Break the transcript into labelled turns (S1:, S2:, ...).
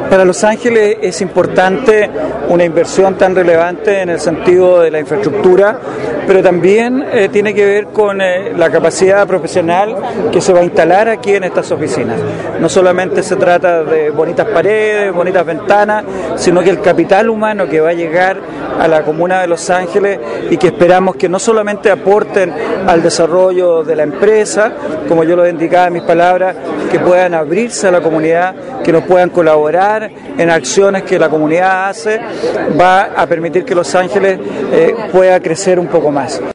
S1: Para Los Ángeles es importante una inversión tan relevante en el sentido de la infraestructura, pero también tiene que ver con la capacidad profesional que se va a instalar aquí en estas oficinas. No solamente se trata de bonitas paredes, bonitas ventanas, sino que el capital humano que va a llegar a la comuna de Los Ángeles y que esperamos que no solamente aporten al desarrollo de la empresa, como yo lo indicaba en mis palabras, que puedan abrirse a la comunidad, que nos puedan colaborar en acciones que la comunidad hace, va a permitir que Los Ángeles pueda crecer un poco más.